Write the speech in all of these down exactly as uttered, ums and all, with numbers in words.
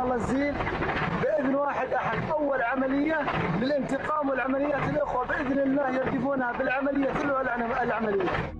شاء الله تزيل باذن واحد احد. اول عمليه للانتقام والعمليات الاخوه باذن الله يردفونها بالعمليه تلو العمليه.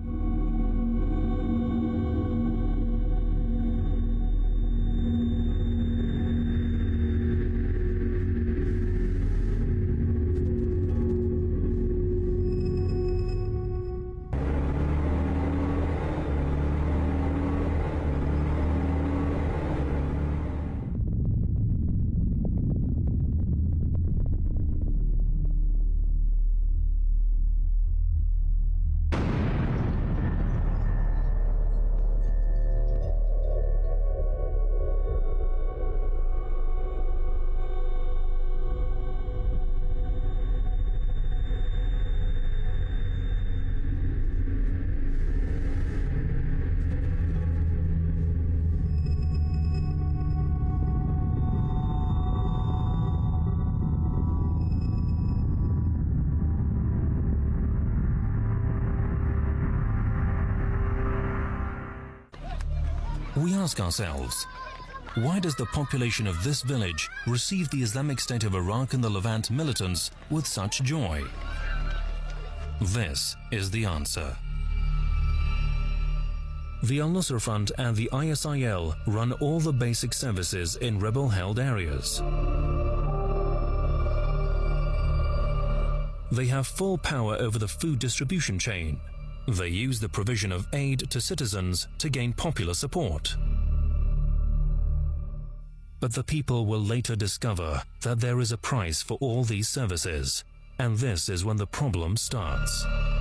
We ask ourselves, why does the population of this village receive the Islamic State of Iraq and the Levant militants with such joy? This is the answer. The Al-Nusra Front and the I S I L run all the basic services in rebel-held areas. They have full power over the food distribution chain. They use the provision of aid to citizens to gain popular support. But the people will later discover that there is a price for all these services, and this is when the problem starts.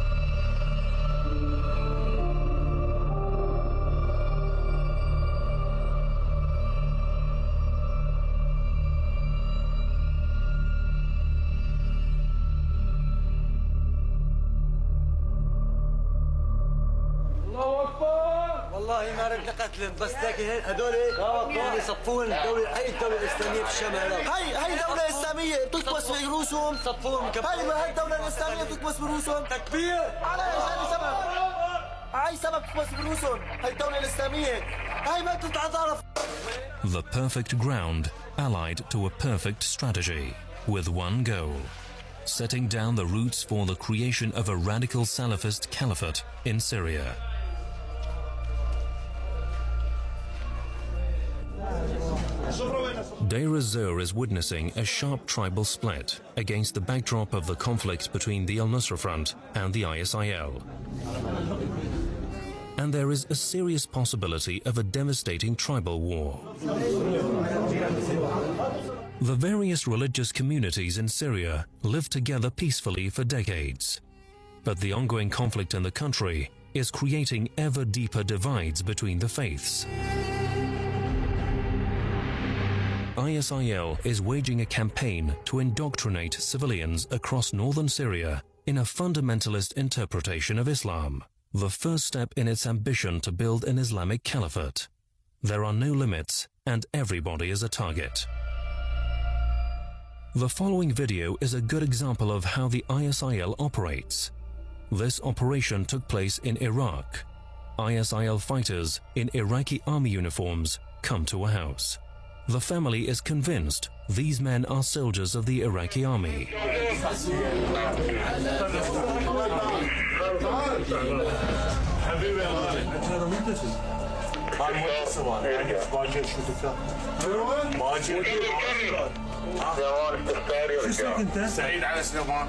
والله ما ردنا قتلهم بس لكن هذول هذول يصفون الدولة هاي الدولة الإسلامية في الشمال. هاي هاي دولة إسلامية تكبس برؤوسهم صفوهم هاي هاي الدولة الإسلامية تكبس برؤوسهم تكبير على هاي سبب هاي سبب تكبس برؤوسهم هاي الدولة الإسلامية هاي ما تتعرف. The perfect ground allied to a perfect strategy with one goal: setting down the roots for the creation of a radical Salafist caliphate in Syria. Deir ez-Zor is witnessing a sharp tribal split against the backdrop of the conflict between the Al-Nusra Front and the I S I L. And there is a serious possibility of a devastating tribal war. The various religious communities in Syria live together peacefully for decades. But the ongoing conflict in the country is creating ever deeper divides between the faiths. I S I L is waging a campaign to indoctrinate civilians across northern Syria in a fundamentalist interpretation of Islam, the first step in its ambition to build an Islamic caliphate. There are no limits and everybody is a target. The following video is a good example of how the I S I L operates. This operation took place in Iraq. I S I L fighters in Iraqi army uniforms come to a house. The family is convinced these men are soldiers of the Iraqi army. سعيد على سليمان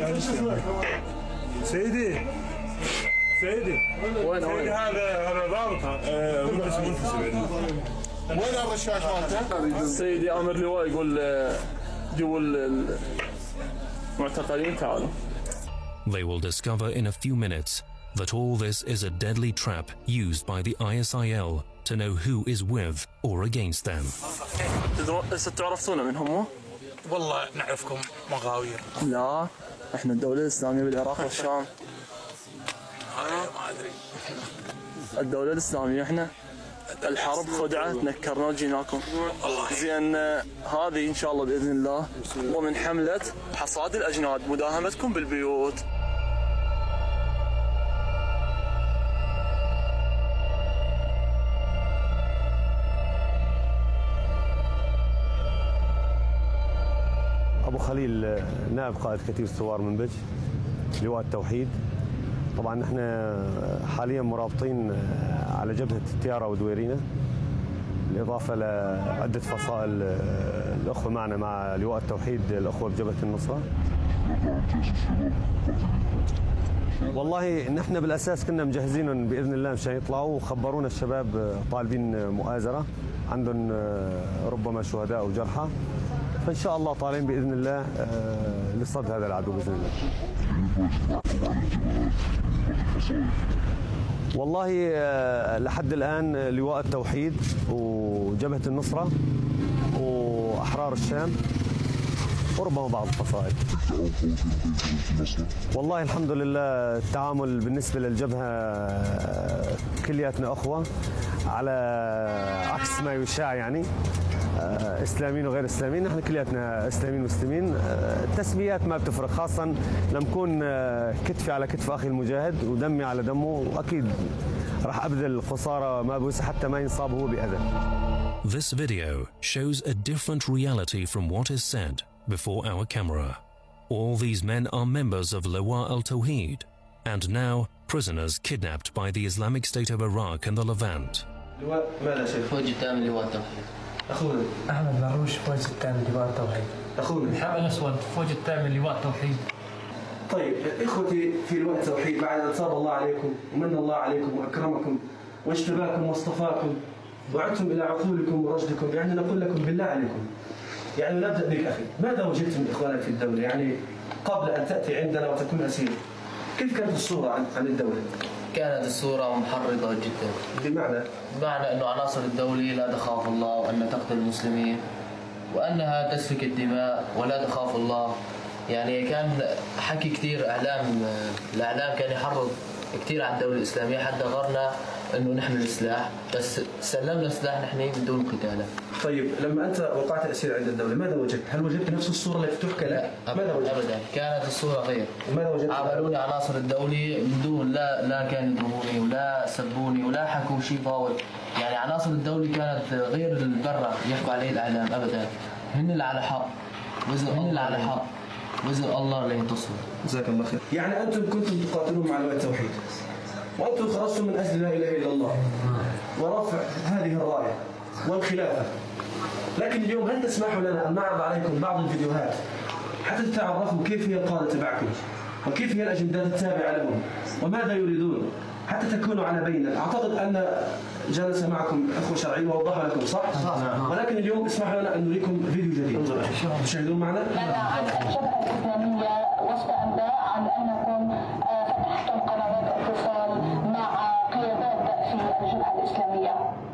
سيدي سيدي وين وين هذا هذا ضابط مهندس منتسب وين الرشاش مالته؟ سيدي امر لواء يقول جوا المعتقلين تعالوا. They will discover in a few minutes that all this is a deadly trap used by the I S I L to know who is with or against them. هسه تعرفونا من هم؟ والله نعرفكم مغاوير. لا احنا الدولة الإسلامية بالعراق والشام. انا ما ادري. الدولة الإسلامية احنا الحرب خدعة تنكرنا وجيناكم. زين هذه ان شاء الله باذن الله ومن حملة حصاد الاجناد مداهمتكم بالبيوت. أبو خليل نائب قائد كتيب ثوار منبج لواء التوحيد. طبعا نحن حاليا مرابطين على جبهة تيارا ودويرينا، بالإضافة لعدة فصائل الأخوة معنا مع لواء التوحيد، الأخوة بجبهة النصرة. والله نحن بالأساس كنا مجهزينهم بإذن الله مشان يطلعوا، وخبرونا الشباب طالبين مؤازرة، عندهم ربما شهداء وجرحى، فإن شاء الله طالعين بإذن الله لصد هذا العدو بإذن الله. والله لحد الآن لواء التوحيد وجبهة النصرة وأحرار الشام وربما بعض الفصائل. والله الحمد لله التعامل بالنسبة للجبهة كلياتنا أخوة، على عكس ما يشاع يعني إسلاميين وغير إسلاميين، نحن كلياتنا إسلاميين ومسلمين. التسميات ما بتفرق، خاصة لما نكون كتفي على كتف أخي المجاهد ودمي على دمه، وأكيد راح أبذل خسارة ما بوسع حتى ما ينصاب هو بأذى. This video shows a different reality from what is said before our camera. All these men are members of Liwa al-Tawheed and now prisoners kidnapped by the Islamic State of Iraq and the Levant. لواء ماذا شيخ؟ فوج التام لواء التوحيد. أخونا أحمد مروش فوج التام لواء التوحيد. أخونا محمد أسود فوج التام لواء التوحيد. طيب إخوتي في لواء التوحيد، بعد أن تاب الله عليكم ومن الله عليكم وأكرمكم واجتباكم واصطفاكم وعدتم إلى عقولكم ورشدكم، يعني نقول لكم بالله عليكم، يعني نبدأ بك أخي، ماذا وجدت من إخوانك في الدولة؟ يعني قبل أن تأتي عندنا وتكون أسير، كيف كانت الصورة عن عن الدولة؟ كانت الصورة محرضة جدا. بمعنى؟ بمعنى أنه عناصر الدولة لا تخاف الله، وأن تقتل المسلمين، وأنها تسفك الدماء ولا تخاف الله. يعني كان حكي كثير، إعلام الإعلام كان يحرض كثير على الدولة الإسلامية، حتى غرنا انه نحمل السلاح، بس سلمنا سلاح نحن بدون قتال. طيب لما انت وقعت اسير عند الدوله ماذا وجدت؟ هل وجدت نفس الصوره التي تحكى لك؟ ماذا وجدت؟ ابدا، كانت الصوره غير. ماذا وجدت؟ عاملوني عناصر الدوله بدون لا لا كانوا يضربوني ولا سبوني ولا حكوا شيء فاول، يعني عناصر الدوله كانت غير البرة يحكوا عليه الاعلام ابدا، هن اللي على حق، وزن هن اللي على حق، وزن الله اللي ينتصر. جزاك الله خير. يعني انتم كنتم تقاتلون مع لواء التوحيد، وأنتم خرجتم من أجل لا إله إلا الله ورفع هذه الراية والخلافة، لكن اليوم هل تسمحوا لنا أن نعرض عليكم بعض الفيديوهات حتى تتعرفوا كيف هي القادة تبعكم وكيف هي الأجندات التابعة لهم وماذا يريدون، حتى تكونوا على بينة. أعتقد أن جلس معكم أخوة شرعية ووضحوا لكم صح؟ ولكن اليوم اسمحوا لنا أن نريكم فيديو جديد. تشاهدون معنا؟ عن الجبهة الإسلامية وسط أنباء عن أنكم فتحتم قنوات اتصال مع قيادات في الجبهة الإسلامية.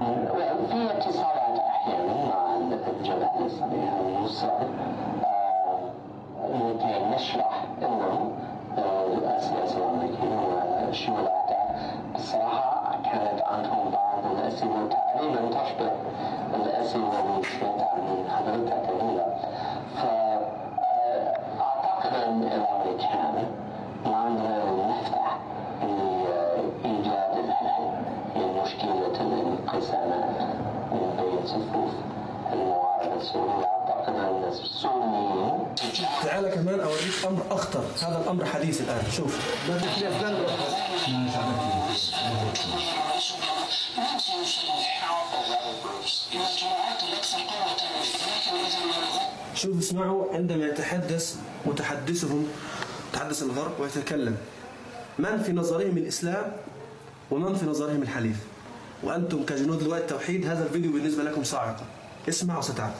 في اتصالات أحيانا مع الجبهة الإسلامية والنصرة لكي نشرح أنه السياسة الأمريكية وشمولاتها الصراحة كانت عندهم بعض الأسئلة تقريبا تشبه الأسئلة اللي سمعتها من حضرتك هنا. فأعتقد أن الأمريكان عندنا المفتاح لإيجاد الحل لمشكلة الانقسام من بين صفوف المعارضة السورية. أعتقد أن السوريين تعال كمان أوريك أمر أخطر، هذا الأمر حديث الآن. شوف شوف اسمعوا عندما يتحدث متحدثهم، متحدث الغرب، ويتكلم من في نظرهم الإسلام ومن في نظرهم الحليف، وأنتم كجنود لواء التوحيد هذا الفيديو بالنسبة لكم صاعقة. اسمع وستعرف.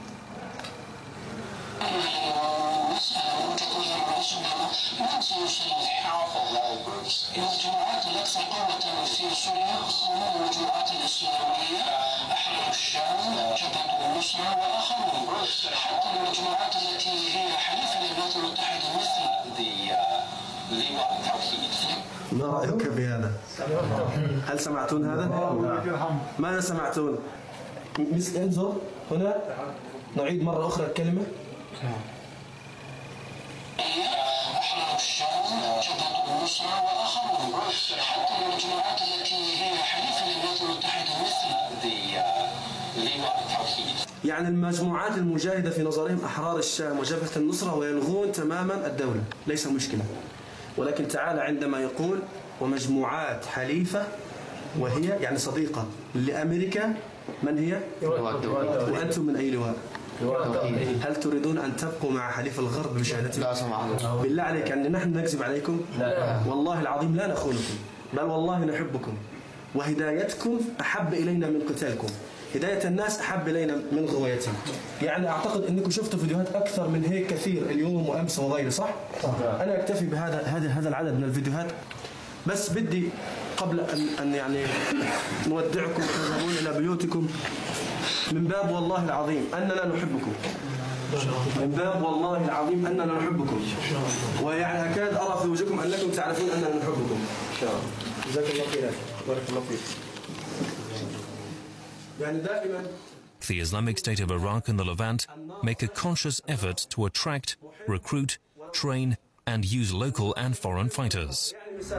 من سيساعد الجماعات الأكثر قوة في سوريا خصوصا الجماعات الإسلامية، أحرار الشام، جبهة النصرة وآخرون، حتى الجماعات التي هي حليفة للولايات المتحدة مثل لواء التوحيد. ما رأيك بهذا؟ هل سمعتون هذا؟ ماذا سمعتون؟ مثل انظر هنا، نعيد مرة أخرى الكلمة. أحرار الشام، جبهة النصرة وآخرون، حتى الجماعات التي هي حليفة للولايات المتحدة مثل لواء التوحيد. يعني المجموعات المجاهدة في نظرهم أحرار الشام وجبهة النصرة ويلغون تماما الدولة، ليس مشكلة. ولكن تعالى عندما يقول ومجموعات حليفة وهي يعني صديقة لأمريكا، من هي؟ وأنتم من أي لواء؟ هل تريدون أن تبقوا مع حليف الغرب بشهادتكم؟ لا سمح الله. بالله عليك يعني نحن نكذب عليكم؟ لا. والله العظيم لا نخونكم، بل والله نحبكم، وهدايتكم أحب إلينا من قتالكم، هداية الناس أحب إلينا من غوايتهم. يعني أعتقد أنكم شفتوا فيديوهات أكثر من هيك كثير اليوم وأمس وغيره، صح؟ صح. أنا أكتفي بهذا هذا هذا العدد من الفيديوهات. بس بدي قبل أن أن يعني نودعكم وتذهبون إلى بيوتكم من باب والله العظيم أننا نحبكم، من باب والله العظيم أننا نحبكم، ويعني أكاد أرى في وجهكم أنكم تعرفون أننا نحبكم. جزاك الله خيرا، بارك الله فيك. يعني دائما The Islamic State of Iraq and the Levant make a conscious effort to attract, recruit, train and use local and foreign fighters.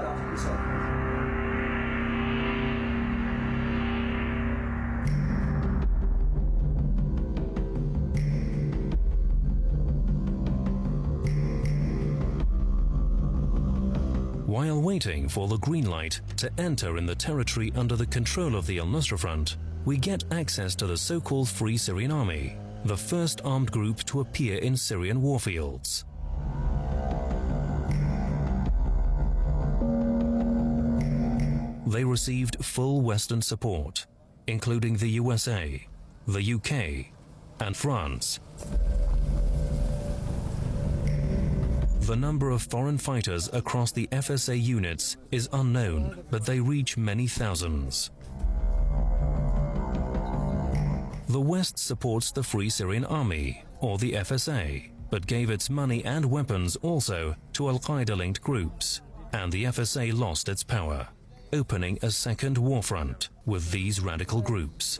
While waiting for the green light to enter in the territory under the control of the Al-Nusra Front, we get access to the so-called Free Syrian Army, the first armed group to appear in Syrian warfields. They received full Western support, including the U S A, the U K, and France. The number of foreign fighters across the F S A units is unknown, but they reach many thousands. The West supports the Free Syrian Army, or the F S A, but gave its money and weapons also to Al-Qaeda-linked groups, and the F S A lost its power, opening a second war front with these radical groups.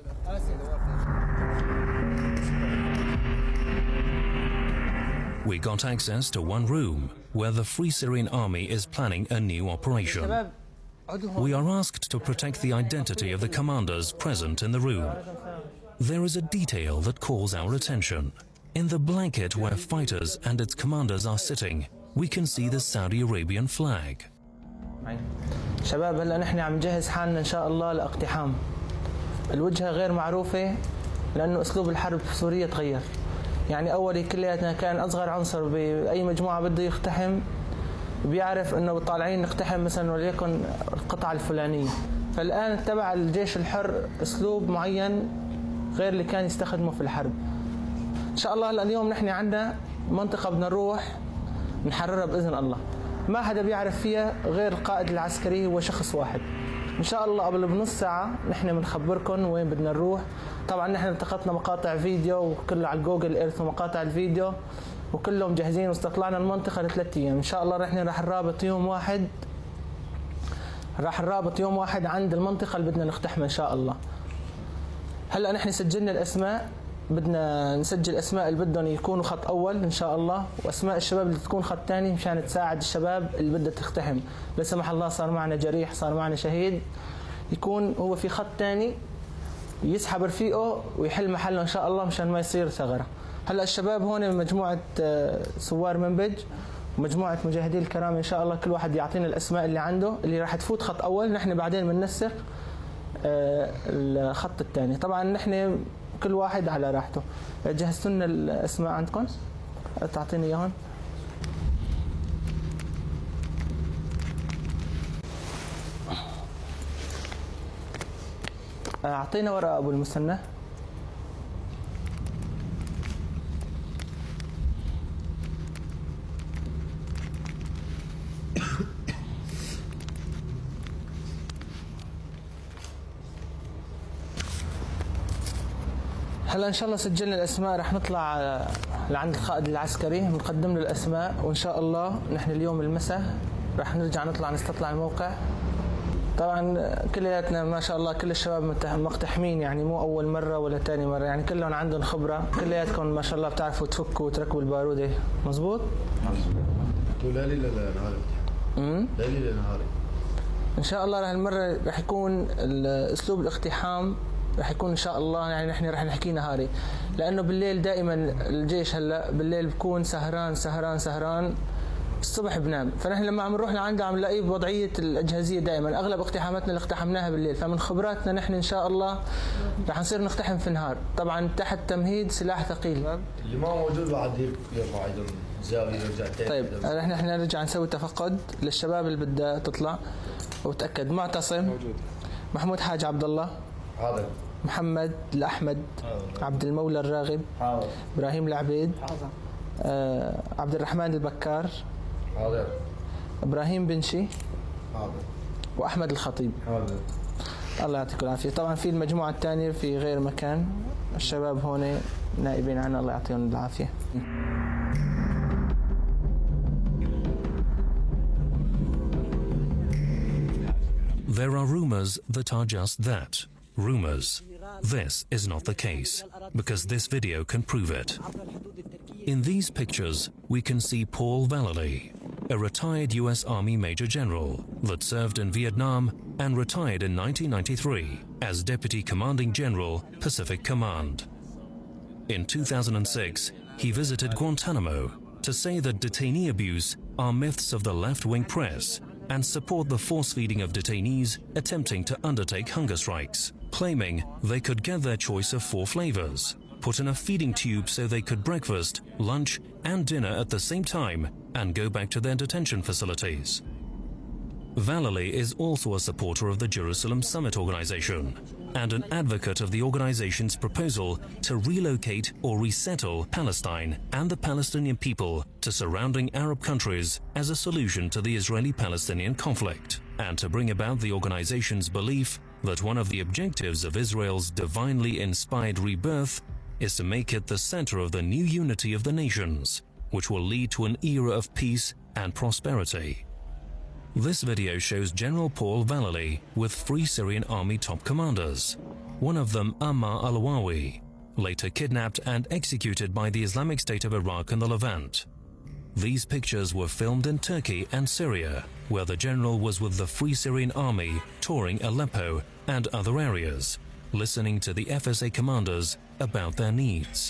We got access to one room where the Free Syrian Army is planning a new operation. We are asked to protect the identity of the commanders present in the room. There is a detail that calls our attention. In the blanket where fighters and its commanders are sitting, we can see the Saudi Arabian flag. شباب هلا نحن عم نجهز حالنا ان شاء الله لاقتحام. الوجهه غير معروفه لانه اسلوب الحرب في سوريا تغير. يعني اول كلياتنا كان اصغر عنصر باي مجموعه بده يقتحم بيعرف انه طالعين نقتحم مثلا وليكن القطعه الفلانيه. فالان تبع الجيش الحر اسلوب معين غير اللي كان يستخدمه في الحرب. ان شاء الله اليوم نحن عندنا منطقه بدنا نروح نحررها باذن الله. ما حدا بيعرف فيها غير القائد العسكري هو شخص واحد. ان شاء الله قبل بنص ساعه نحن بنخبركم وين بدنا نروح. طبعا نحن التقطنا مقاطع فيديو وكله على جوجل ايرث ومقاطع الفيديو وكلهم جاهزين واستطلعنا المنطقه لثلاث ايام. ان شاء الله نحن راح نرابط يوم واحد راح نرابط يوم واحد عند المنطقه اللي بدنا نقتحمها ان شاء الله. هلا نحن سجلنا الاسماء، بدنا نسجل اسماء اللي بدهم يكونوا خط اول ان شاء الله، واسماء الشباب اللي تكون خط ثاني مشان تساعد الشباب اللي بدها تقتحم. لا سمح الله صار معنا جريح، صار معنا شهيد، يكون هو في خط ثاني يسحب رفيقه ويحل محله ان شاء الله مشان ما يصير ثغره. هلا الشباب هون من مجموعه سوار منبج ومجموعه مجاهدين الكرام ان شاء الله كل واحد يعطينا الاسماء اللي عنده اللي راح تفوت خط اول، نحن بعدين بننسق الخط الثاني. طبعا نحن كل واحد على راحته. جهزتوا لنا الاسماء عندكم؟ تعطيني اياهم. اعطينا ورقه ابو المثنى. هلا ان شاء الله سجلنا الاسماء، رح نطلع لعند القائد العسكري بنقدم له الاسماء، وان شاء الله نحن اليوم المساء رح نرجع نطلع نستطلع الموقع. طبعا كلياتنا ما شاء الله كل الشباب مقتحمين، يعني مو اول مره ولا ثاني مره، يعني كلهم عندهم خبره، كلياتكم ما شاء الله بتعرفوا تفكوا وتركبوا الباروده. مزبوط؟ مزبوط. ليلي ولا نهاري؟ امم ليلي ولا نهاري؟ ان شاء الله هالمره رح يكون اسلوب الاقتحام رح يكون إن شاء الله يعني نحن رح نحكي نهاري، لأنه بالليل دائما الجيش هلا بالليل بكون سهران سهران سهران الصبح بنام، فنحن لما عم نروح لعنده عم نلاقيه بوضعية الأجهزية دائما. أغلب اقتحاماتنا اللي اقتحمناها بالليل، فمن خبراتنا نحن إن شاء الله رح نصير نقتحم في النهار، طبعا تحت تمهيد سلاح ثقيل. اللي ما موجود بعد يرفع ايدهم زاوية يرجع تاني. طيب نحن احنا نرجع نسوي تفقد للشباب اللي بدها تطلع وتأكد. معتصم موجود، محمود حاج عبد الله حاضر، محمد الأحمد حاضر. عبد المولى الراغب حاضر. إبراهيم العبيد حاضر. آه عبد الرحمن البكار حاضر. إبراهيم بنشي حاضر. وأحمد الخطيب حاضر. الله يعطيكم العافية. طبعا في المجموعة الثانية في غير مكان، الشباب هون نائبين عنا الله يعطيهم العافية. There are rumors that are just that, rumors. This is not the case, because this video can prove it. In these pictures, we can see Paul Vallely, a retired U S Army Major General that served in Vietnam and retired in nineteen ninety-three as Deputy Commanding General, Pacific Command. In two thousand six, he visited Guantanamo to say that detainee abuse are myths of the left-wing press and support the force-feeding of detainees attempting to undertake hunger strikes, claiming they could get their choice of four flavors, put in a feeding tube so they could breakfast, lunch and dinner at the same time and go back to their detention facilities. Vallely is also a supporter of the Jerusalem Summit Organization and an advocate of the organization's proposal to relocate or resettle Palestine and the Palestinian people to surrounding Arab countries as a solution to the Israeli-Palestinian conflict, and to bring about the organization's belief that one of the objectives of Israel's divinely inspired rebirth is to make it the center of the new unity of the nations, which will lead to an era of peace and prosperity. This video shows General Paul Vallely with Free Syrian Army top commanders, one of them Ammar al-Awawi, later kidnapped and executed by the Islamic State of Iraq and the Levant. These pictures were filmed in Turkey and Syria, where the general was with the Free Syrian Army touring Aleppo and other areas, listening to the F S A commanders about their needs.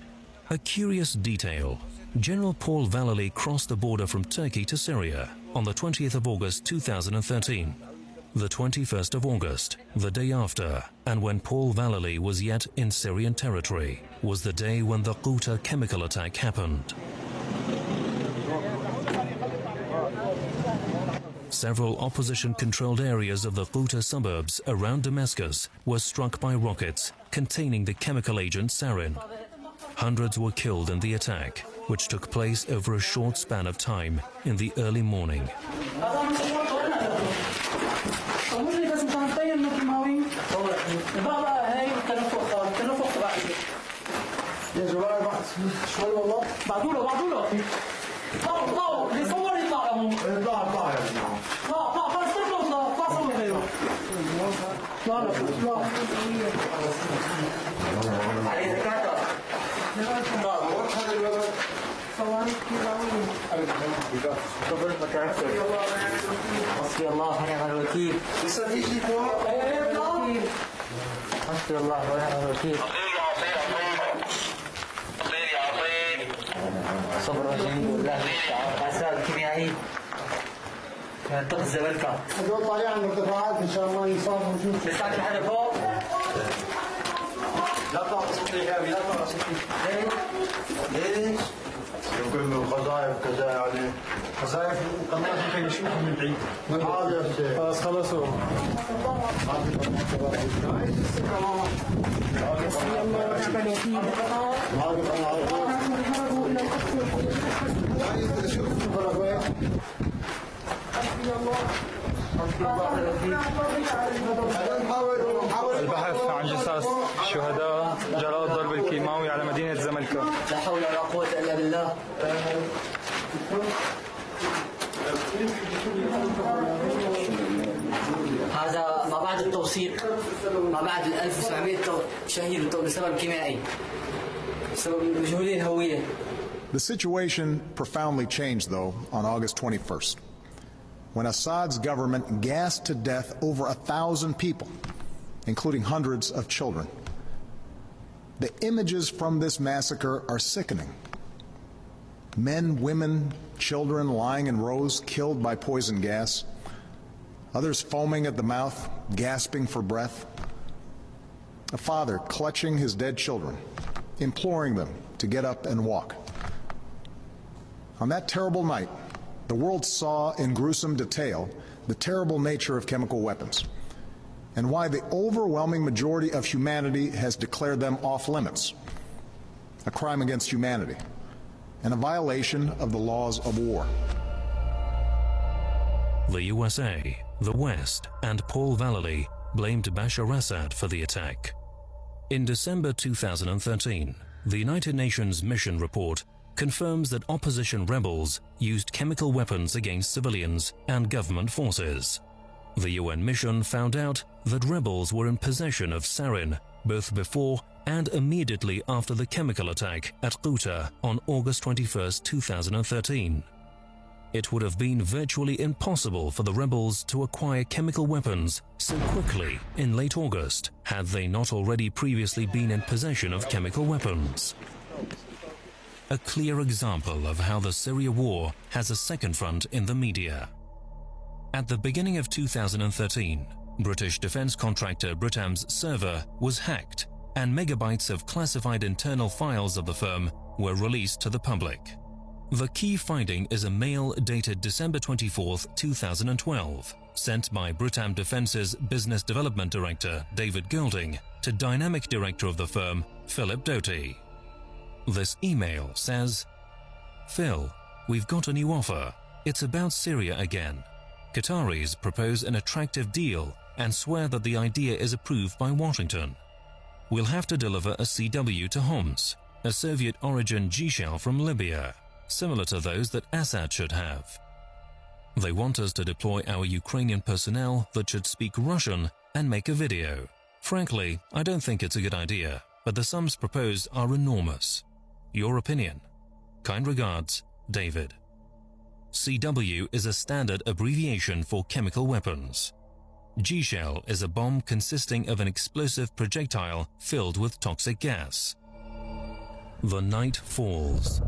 A curious detail: General Paul Vallely crossed the border from Turkey to Syria on the twentieth of August two thousand thirteen. The twenty-first of August, the day after, and when Paul Vallely was yet in Syrian territory, was the day when the Ghouta chemical attack happened. Several opposition-controlled areas of the Ghouta suburbs around Damascus were struck by rockets containing the chemical agent sarin. Hundreds were killed in the attack, which took place over a short span of time in the early morning. حسبي الله ونعم الوكيل. لسه في شيء حسبي الله ونعم الوكيل. صبر جميل والله عساك كيميائي منطقة الزبلكة. هذول طالعين عن الارتفاعات ان شاء الله يصابوا وشوف. لسه في حدا فوق؟ لا طلع صوتي غابي، لا طلع صوتي. ليش؟ يمكن من القذائف كذا يعني قذائف وقناص ممكن يشوفهم من بعيد. من هذا يا شيخ. خلاص خلصوا. حسبي الله ونعم الوكيل. البحث عن جثث شهداء جراء الضرب الكيماوي على مدينة زملكة. لا حول ولا قوة إلا بالله. هذا ما بعد التوثيق، ما بعد ال ألف وسبعمائة شهيد بسبب كيميائي، بسبب مجهولي الهوية. The situation profoundly changed, though, on August twenty-first, when Assad's government gassed to death over a thousand people including hundreds of children. The images from this massacre are sickening. Men, women, children lying in rows, killed by poison gas. Others foaming at the mouth, gasping for breath. A father clutching his dead children, imploring them to get up and walk. On that terrible night, the world saw in gruesome detail the terrible nature of chemical weapons and why the overwhelming majority of humanity has declared them off limits, a crime against humanity, and a violation of the laws of war. The U S A, the West, and Paul Vallely blamed Bashar Assad for the attack. In December two thousand thirteen, the United Nations mission report confirms that opposition rebels used chemical weapons against civilians and government forces. The U N mission found out that rebels were in possession of sarin both before and immediately after the chemical attack at Ghouta on August twenty-first, two thousand thirteen. It would have been virtually impossible for the rebels to acquire chemical weapons so quickly in late August had they not already previously been in possession of chemical weapons. A clear example of how the Syria war has a second front in the media. At the beginning of two thousand thirteen, British defense contractor Britam's server was hacked and megabytes of classified internal files of the firm were released to the public. The key finding is a mail dated December twenty-fourth, two thousand twelve, sent by Britam Defence's Business Development Director David Golding to Dynamic Director of the firm Philip Doty. This email says, "Phil, we've got a new offer. It's about Syria again. Qataris propose an attractive deal and swear that the idea is approved by Washington. We'll have to deliver a C W to Homs, a Soviet-origin G-shell from Libya, similar to those that Assad should have. They want us to deploy our Ukrainian personnel that should speak Russian and make a video. Frankly, I don't think it's a good idea, but the sums proposed are enormous. Your opinion? Kind regards, David." C W is a standard abbreviation for chemical weapons. G-shell is a bomb consisting of an explosive projectile filled with toxic gas. The night falls.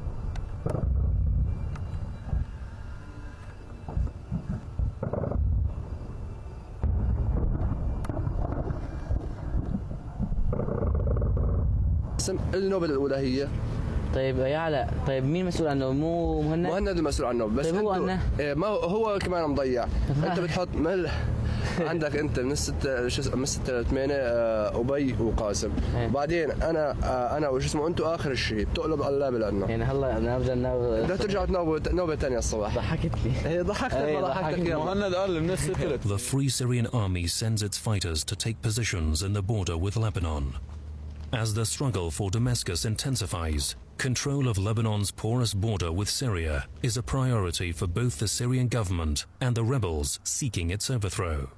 النوبل الأولى هي. طيب يا علاء، طيب مين مسؤول عنه؟ مو مهند؟ مهند المسؤول عنه، بس طيب هو عنه إيه ما هو, هو كمان مضيع. انت بتحط مل عندك انت من الستة شو من الستة لثمانية أبي وقاسم، وبعدين انا انا وش اسمه انتوا اخر شيء بتقلب قلابه لانه يعني هلا نرجع نوبه بدك ترجع نوبه نوبه ثانيه الصبح. ضحكتني. هي ضحكتك ضحكتك مهند قال من الستة. The Free Syrian Army sends its fighters to take positions in the border with Lebanon. As the struggle for Damascus intensifies, control of Lebanon's porous border with Syria is a priority for both the Syrian government and the rebels seeking its overthrow.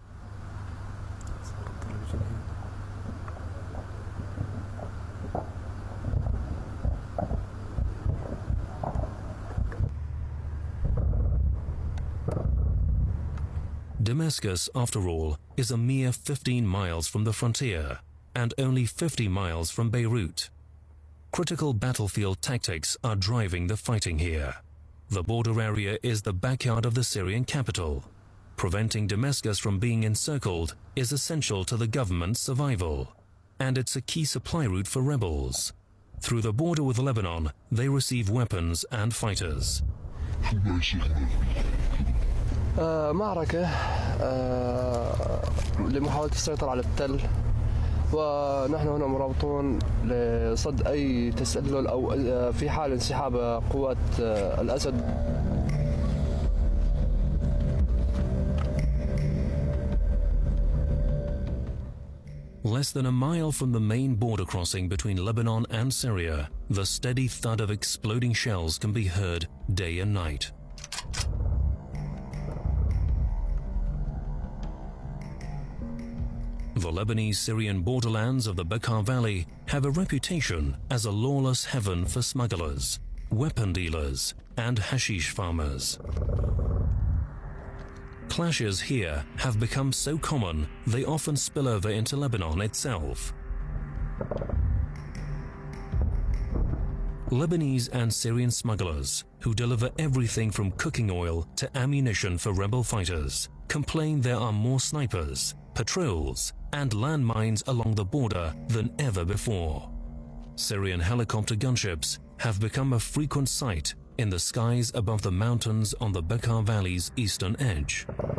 Damascus, after all, is a mere fifteen miles from the frontier and only fifty miles from Beirut. Critical battlefield tactics are driving the fighting here. The border area is the backyard of the Syrian capital. Preventing Damascus from being encircled is essential to the government's survival, and it's a key supply route for rebels. Through the border with Lebanon, they receive weapons and fighters. آه معركة آه لمحاولة السيطرة على التل، ونحن هنا مرابطون لصد أي تسلل أو في حال انسحاب قوات الأسد. Less than a mile from the main border crossing between Lebanon and Syria, the steady thud of exploding shells can be heard day and night. The Lebanese-Syrian borderlands of the Bekaa Valley have a reputation as a lawless heaven for smugglers, weapon dealers, and hashish farmers. Clashes here have become so common they often spill over into Lebanon itself. Lebanese and Syrian smugglers, who deliver everything from cooking oil to ammunition for rebel fighters, complain there are more snipers, patrols, and landmines along the border than ever before. Syrian helicopter gunships have become a frequent sight in the skies above the mountains on the Bekaa Valley's eastern edge.